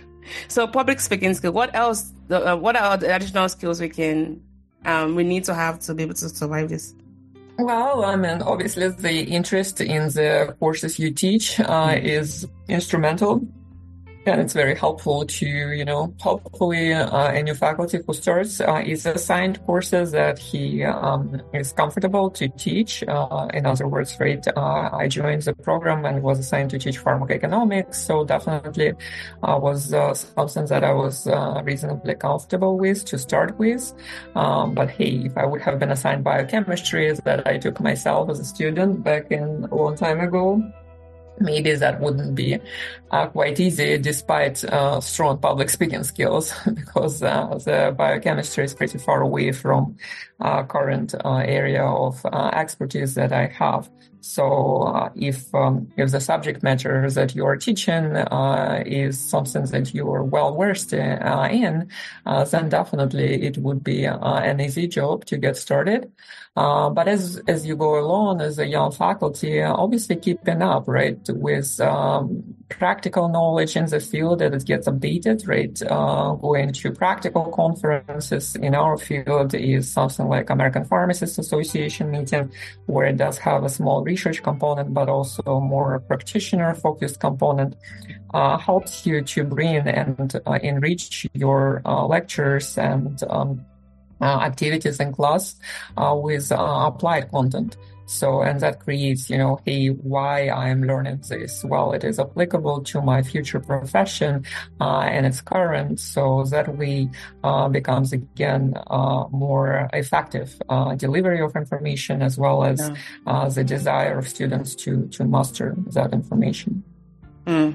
S1: So public speaking skill, what else, uh, what are the additional skills we can, um, we need to have to be able to survive this?
S2: Well, I mean, obviously the interest in the courses you teach uh, is instrumental. And it's very helpful to, you know, hopefully uh, a new faculty who starts uh, is assigned courses that he um, is comfortable to teach. Uh, in other words, right, uh, I joined the program and was assigned to teach pharmacoeconomics. So definitely uh, was uh, something that I was uh, reasonably comfortable with to start with. Um, but hey, if I would have been assigned biochemistry that I took myself as a student back in a long time ago, maybe that wouldn't be uh, quite easy despite uh, strong public speaking skills because uh, the biochemistry is pretty far away from uh, current uh, area of uh, expertise that I have. So uh, if um, if the subject matter that you are teaching uh, is something that you are well versed uh, in, uh, then definitely it would be uh, an easy job to get started. Uh, but as as you go along as a young faculty, uh, obviously keeping up, right, with um, practical knowledge in the field that it gets updated, right? Uh, going to practical conferences in our field is something like American Pharmacists Association meeting, where it does have a small research component, but also a more practitioner-focused component. Uh, helps you to bring and uh, enrich your uh, lectures and um, Uh, activities in class uh, with uh, applied content. So, and that creates, you know, hey, why I'm learning this? Well, it is applicable to my future profession uh, and it's current, so that way uh, becomes again uh, more effective uh, delivery of information as well as yeah. uh, the desire of students to to master that information.
S1: Mm.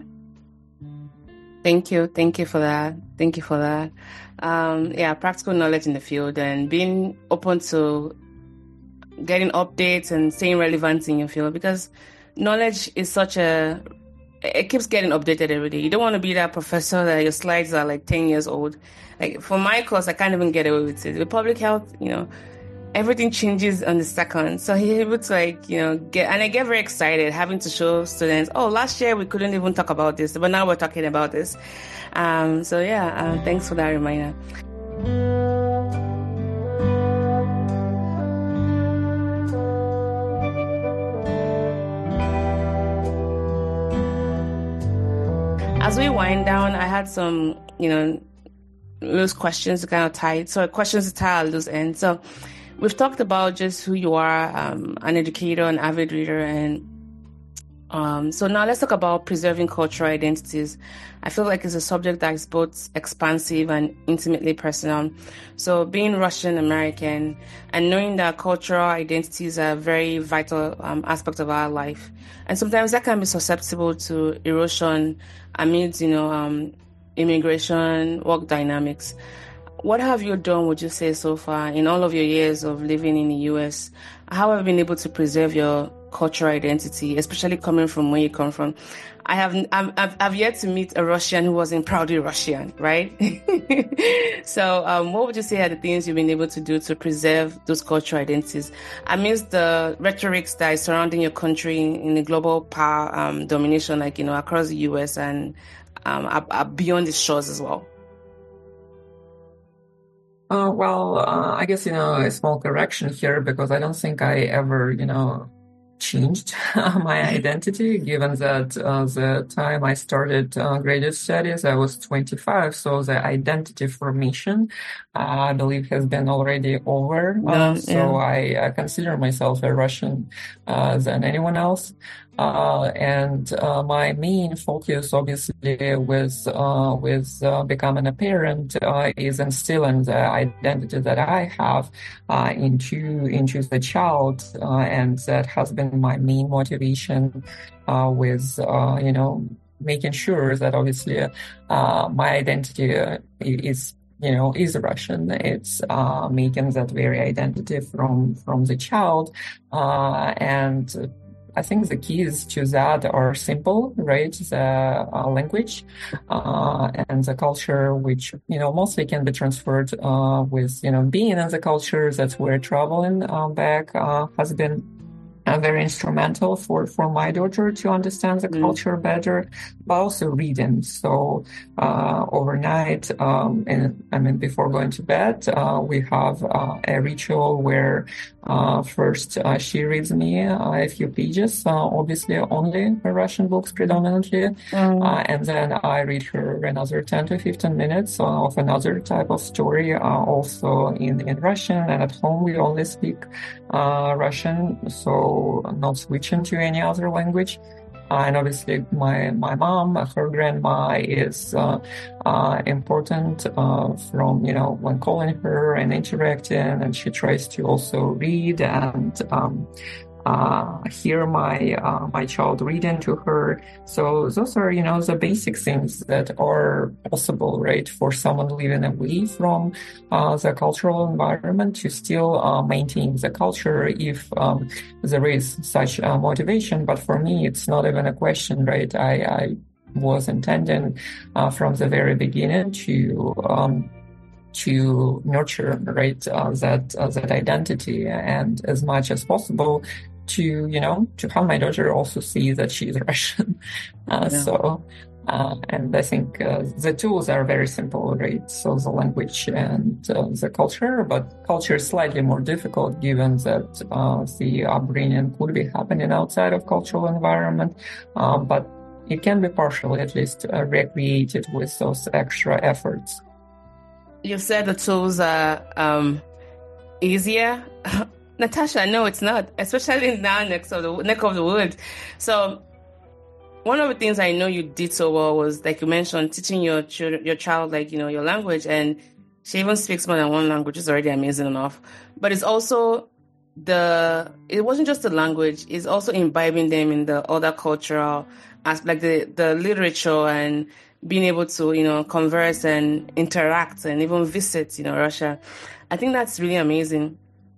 S1: Thank you, thank you for that. Thank you for that. Um, yeah, practical knowledge in the field and being open to getting updates and staying relevant in your field, because knowledge is such a, it keeps getting updated every day. You don't want to be that professor that your slides are like ten years old. Like for my course, I can't even get away with it. With public health, you know, everything changes on the second. So he's able to like, you know, get, and I get very excited having to show students, oh, last year we couldn't even talk about this, but now we're talking about this. Um, so yeah, uh, thanks for that reminder. As we wind down, I had some, you know, loose questions to kind of tie, so questions to tie our loose ends. So we've talked about just who you are, um, an educator, an avid reader, and um, so now let's talk about preserving cultural identities. I feel like it's a subject that is both expansive and intimately personal. So being Russian American and knowing that cultural identities are a very vital um, aspect of our life, and sometimes that can be susceptible to erosion amidst, you know, um, immigration, work dynamics. What have you done, would you say, so far in all of your years of living in the U S? How have you been able to preserve your cultural identity, especially coming from where you come from? I have I've, I've yet to meet a Russian who wasn't proudly Russian, right? So um, what would you say are the things you've been able to do to preserve those cultural identities amidst the rhetorics that is surrounding your country in the global power um, domination, like, you know, across the U S and um, up, up beyond the shores as well?
S2: Uh, well, uh, I guess, you know, a small correction here, because I don't think I ever, you know, changed my identity, given that uh, the time I started uh, graduate studies, I was twenty-five. So the identity formation, uh, I believe, has been already over. Uh, yeah, so yeah. I, I consider myself a Russian uh, than anyone else. Uh, and uh, my main focus, obviously, with uh, with uh, becoming a parent, uh, is instilling the identity that I have uh, into into the child, uh, and that has been my main motivation. Uh, with uh, you know, making sure that obviously uh, my identity is you know, is Russian. It's uh, making that very identity from from the child, uh, and I think the keys to that are simple, right? The uh, language uh, and the culture, which, you know, mostly can be transferred uh, with, you know, being in the culture that we're traveling uh, back uh, has been uh, very instrumental for, for my daughter to understand the
S1: Mm.
S2: culture better, but also reading. So uh, overnight, um, and I mean, before going to bed, uh, we have uh, a ritual where uh, first uh, she reads me uh, a few pages, uh, obviously only Russian books predominantly,
S1: Mm.
S2: uh, and then I read her another ten to fifteen minutes uh, of another type of story, uh, also in, in Russian. And at home, we only speak uh, Russian, so not switching to any other language. Uh, and obviously, my, my mom, her grandma is uh, uh, important uh, from, you know, when calling her and interacting, and she tries to also read and um, uh, hear my uh, my child reading to her. So those are, you know, the basic things that are possible, right, for someone living away from uh, the cultural environment to still uh, maintain the culture if um, there is such a motivation. But for me, it's not even a question, right? I, I was intending uh, from the very beginning to um, to nurture, right, uh, that uh, that identity, and as much as possible to, you know, to have my daughter also see that she's Russian. Uh,
S1: Yeah.
S2: So, uh, and I think uh, the tools are very simple, right? So the language and uh, the culture, but culture is slightly more difficult given that uh, the upbringing could be happening outside of cultural environment, uh, but it can be partially at least uh, recreated with those extra efforts.
S1: You said the tools are um, easier. Natasha, no, it's not, especially now next of the neck of the woods. So one of the things I know you did so well was, like you mentioned, teaching your children, your child, like, you know, your language, and she even speaks more than one language, which is already amazing enough. But it's also the, it wasn't just the language, it's also imbibing them in the other cultural aspect, like the, the literature, and being able to, you know, converse and interact and even visit, you know, Russia. I think that's really amazing.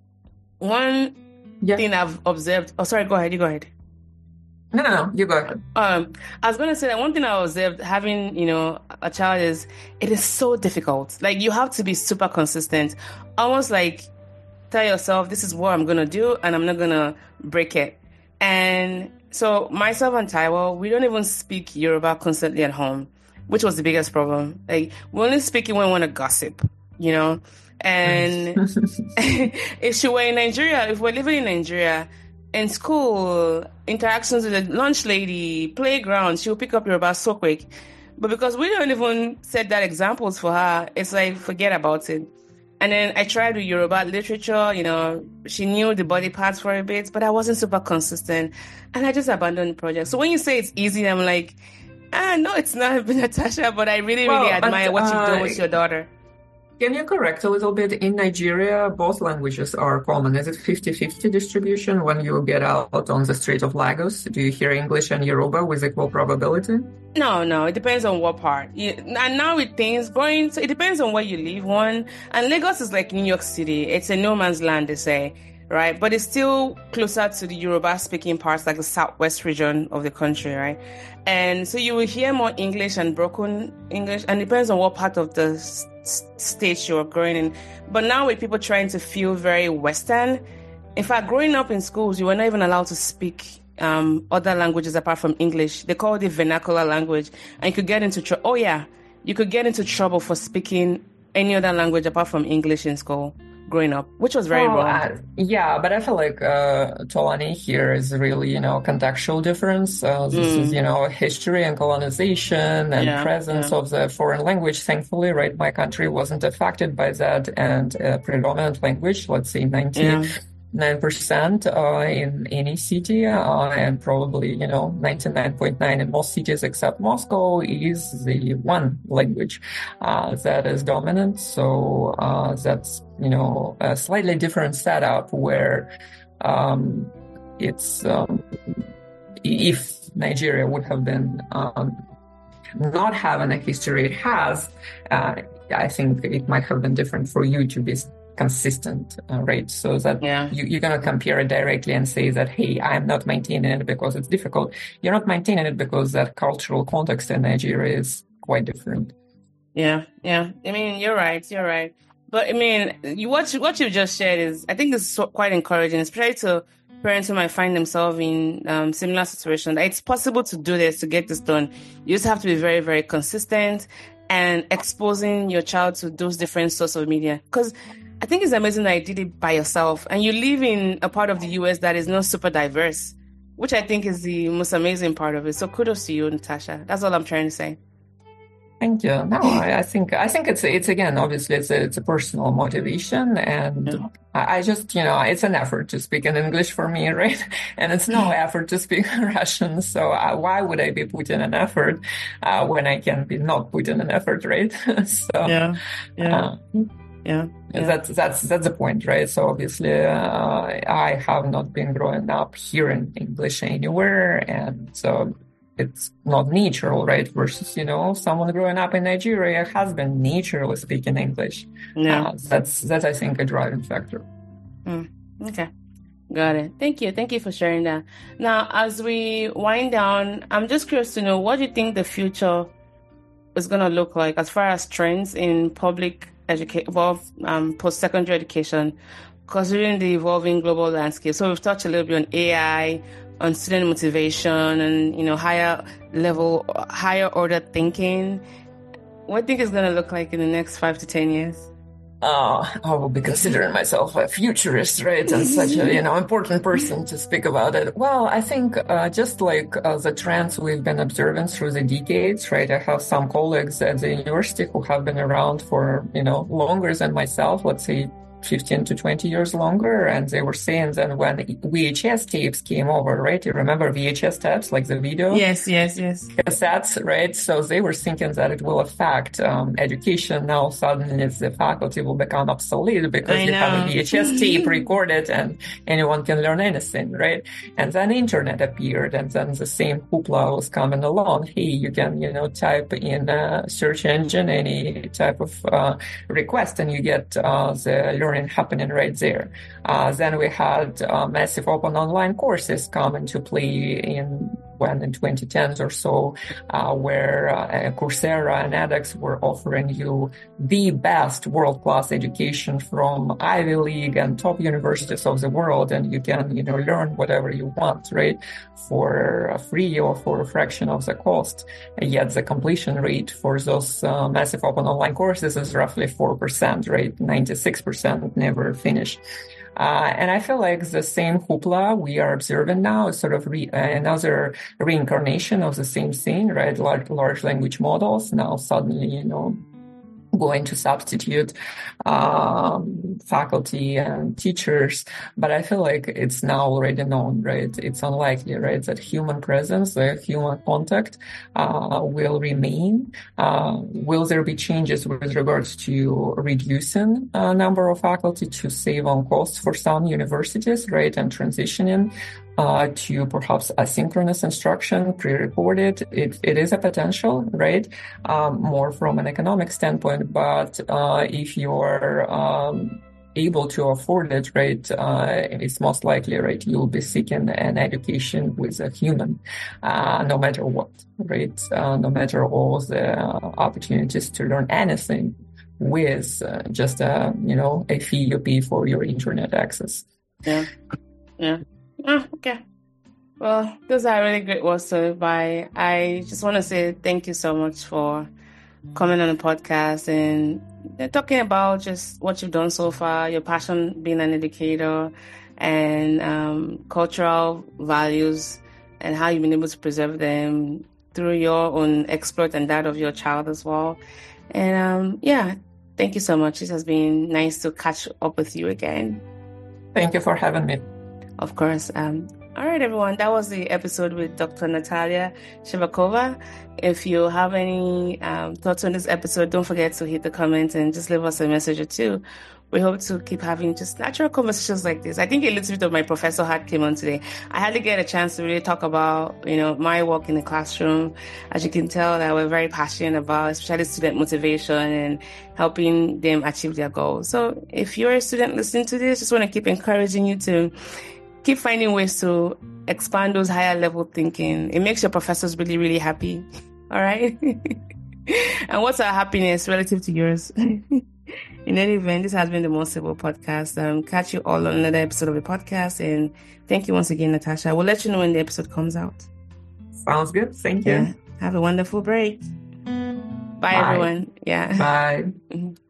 S1: One
S2: Yeah.
S1: thing I've observed, oh, sorry, go ahead, you go ahead.
S2: No, no, no, you go ahead.
S1: Um, I was going to say that one thing I observed having, you know, a child is it is so difficult. Like, you have to be super consistent, almost like tell yourself, this is what I'm going to do and I'm not going to break it. And so myself and Taiwo, we don't even speak Yoruba constantly at home, which was the biggest problem. Like, we only speak it when we want to gossip, you know? And if she were in Nigeria, if we're living in Nigeria, in school, interactions with the lunch lady, playground, she'll pick up Yoruba so quick. But because we don't even set that examples for her, it's like, forget about it. And then I tried with Yoruba literature, you know, she knew the body parts for a bit, but I wasn't super consistent. And I just abandoned the project. So when you say it's easy, I'm like, ah, no, it's not, Natasha, but I really,
S2: Well,
S1: really admire
S2: but,
S1: what you've done
S2: uh,
S1: with your daughter.
S2: Can you correct a little bit? In Nigeria, both languages are common. Is it fifty-fifty distribution when you get out on the street of Lagos? Do you hear English and Yoruba with equal probability?
S1: No, no, it depends on what part. You, and now with things going, so it depends on where you live, one. And Lagos is like New York City. It's a no man's land, they say, right? But it's still closer to the Yoruba speaking parts, like the southwest region of the country, right? And so you will hear more English and broken English, and it depends on what part of the s- state you're growing in. But now with people trying to feel very Western, in fact, growing up in schools, you were not even allowed to speak um, other languages apart from English. They called it vernacular language. And you could get into trouble. Oh, yeah. You could get into trouble for speaking any other language apart from English in school growing up, which was very
S2: Well,
S1: wrong.
S2: uh, yeah, but I feel like uh, Tolani here is really, you know, contextual difference. Uh, this
S1: Mm.
S2: is, you know, history and colonization and
S1: Yeah,
S2: presence
S1: yeah.
S2: of the foreign language. Thankfully, right, my country wasn't affected by that, and uh, predominant language, let's say ninety-nine percent uh, in any city, uh, and probably, you know, ninety-nine point nine in most cities except Moscow, is the one language uh, that is dominant. So uh, that's, you know, a slightly different setup where um, it's, um, if Nigeria would have been um, not having a history it has, uh, I think it might have been different for you to be consistent, uh, right? So that
S1: yeah.
S2: you, you're going to compare it directly and say that, hey, I'm not maintaining it because it's difficult. You're not maintaining it because that cultural context in Nigeria is quite different.
S1: Yeah, yeah. I mean, you're right. You're right. But I mean, you, what you, what you've just shared is, I think, this is so, quite encouraging, especially to parents who might find themselves in um, similar situations. It's possible to do this, to get this done. You just have to be very, very consistent and exposing your child to those different sources of media. Because I think it's amazing that you did it by yourself, and you live in a part of the U S that is not super diverse, which I think is the most amazing part of it. So kudos to you, Natasha. That's all I'm trying to say.
S2: Thank you. No, I, I think I think it's it's again obviously it's a it's a personal motivation, and yeah. I, I just you know it's an effort to speak in English for me, right? And it's no effort to speak Russian. So I, why would I be putting an effort uh, when I can be not putting an effort, right? so
S1: yeah, yeah. Uh, Yeah, yeah.
S2: That's that's that's the point, right? So obviously, uh, I have not been growing up hearing English anywhere, and so it's not natural, right? Versus, you know, someone growing up in Nigeria has been naturally speaking English.
S1: Yeah,
S2: uh, that's that's I think a driving factor.
S1: Mm, okay, got it. Thank you, thank you for sharing that. Now, as we wind down, I'm just curious to know, what do you think the future is going to look like as far as trends in public education, well, um, post-secondary education, considering the evolving global landscape? So we've touched a little bit on A I, on student motivation, and, you know, higher level, higher order thinking. What do you think is going to look like in the next five to ten years?
S2: Uh, I will be considering myself a futurist, right? And such a, you know, important person to speak about it. Well, I think uh, just like uh, the trends we've been observing through the decades, right? I have some colleagues at the university who have been around for, you know, longer than myself, let's say fifteen to twenty years longer. And they were saying that when V H S tapes came over, right? You remember V H S tapes, like the video?
S1: Yes, yes, yes.
S2: Cassettes, right? So they were thinking that it will affect um, education. Now suddenly the faculty will become obsolete because
S1: I
S2: you
S1: know.
S2: have a V H S tape recorded and anyone can learn anything, right? And then internet appeared, and then the same hoopla was coming along. Hey, you can, you know, type in a search engine any type of uh, request and you get uh, the learning happening right there. Uh, then we had uh, massive open online courses come into play in when in twenty tens or so, uh, where uh, Coursera and edX were offering you the best world-class education from Ivy League and top universities of the world, and you can, you know, learn whatever you want, right, for free or for a fraction of the cost. And yet the completion rate for those uh, massive open online courses is roughly four percent, right? ninety-six percent never finish. Uh, and I feel like the same hoopla we are observing now is sort of re- uh, another reincarnation of the same thing, right? Large, large language models now suddenly, you know, going to substitute um, faculty and teachers. But I feel like it's now already known, right? It's unlikely, right, that human presence, the human contact uh, will remain. Uh, will there be changes with regards to reducing uh, number of faculty to save on costs for some universities, right, and transitioning Uh, to perhaps asynchronous instruction, pre-recorded? It, it is a potential, right? Um, more from an economic standpoint, but uh, if you're um, able to afford it, right, uh, it's most likely, right, you'll be seeking an education with a human, uh, no matter what, right? Uh, no matter all the uh, opportunities to learn anything with uh, just a, you know, a fee you pay for your internet access.
S1: Yeah, yeah. Oh, okay. Well, those are really great words to live by. I just want to say thank you so much for coming on the podcast and talking about just what you've done so far, your passion being an educator, and um, cultural values, and how you've been able to preserve them through your own exploit and that of your child as well. And um, yeah, thank you so much. It has been nice to catch up with you again.
S2: Thank you for having me.
S1: Of course. Um, All right, everyone. That was the episode with Doctor Natalia Shevakova. If you have any um, thoughts on this episode, don't forget to hit the comments and just leave us a message or two. We hope to keep having just natural conversations like this. I think a little bit of my professor hat came on today. I had to get a chance to really talk about, you know, my work in the classroom. As you can tell, that we're very passionate about, especially student motivation and helping them achieve their goals. So if you're a student listening to this, just want to keep encouraging you to keep finding ways to expand those higher level thinking. It makes your professors really, really happy. All right. And what's our happiness relative to yours? In any event, this has been the Most Stable Podcast. Um, catch you all on another episode of the podcast. And thank you once again, Natasha. We'll let you know when the episode comes out.
S2: Sounds good. Thank you.
S1: Yeah. Have a wonderful break. Bye, Bye. everyone. Yeah.
S2: Bye.